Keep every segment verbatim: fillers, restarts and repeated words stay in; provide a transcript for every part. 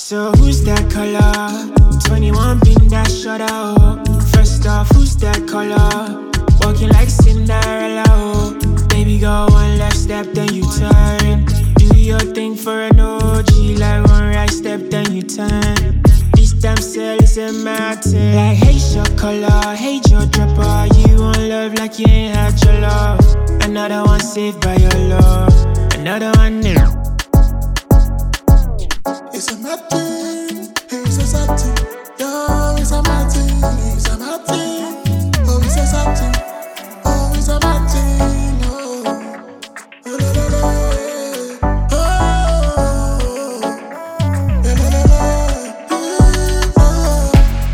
So who's that color? twenty-one pin that shut out. First off, who's that color? Walking like Cinderella, oh. Baby girl, one left step, then you turn. Do your thing for an O G, like one right step, then you turn. This damn cell is a matter. Like, hey, your color, hey, your dropper. You want love like you ain't had your love. Another one saved by your love. Another one new. It's a mad thing, it's a sad thing. Yo, it's a mad thing, it's a mad thing. Oh, it's a sad thing, oh, it's a mad thing. Oh, oh, la, la, la, yeah. Oh, la, la, la, la, oh.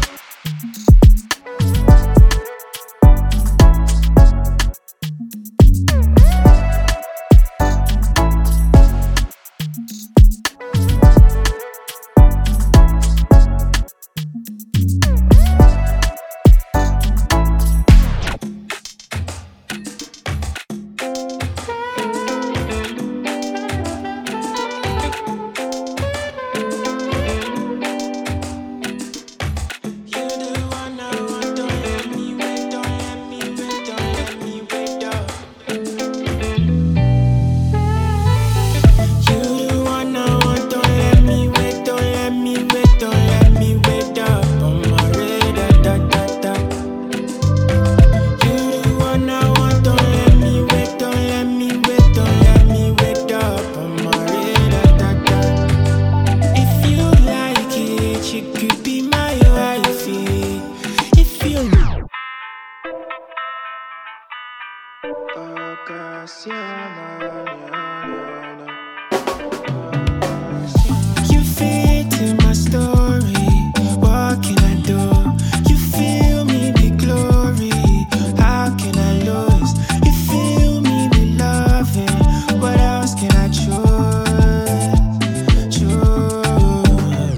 You fit in my story. What can I do? You feel me with glory. How can I lose? You feel me with loving. What else can I choose? Choose.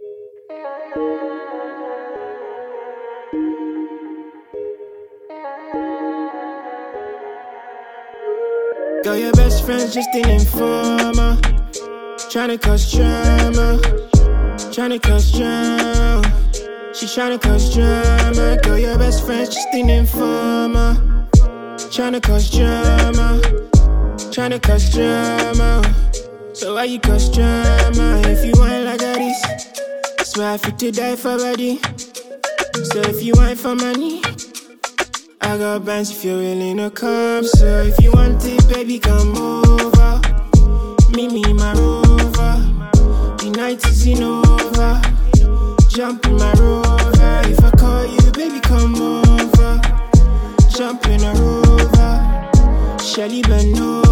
Girl, your best friend's just an informer. Tryna cause drama, tryna cause drama. She tryna cause drama. Girl, your best friend's just an informer. Tryna cause drama, tryna cause drama. So why you cause drama? If you want like this, I swear I fit to die for body. So if you want for money, I got bands if you're willing to come. So if you want it, baby, come over. Meet me in my rover. The night is in over. Jump in my rover. If I call you, baby, come over. Jump in a rover. Shelly bend over.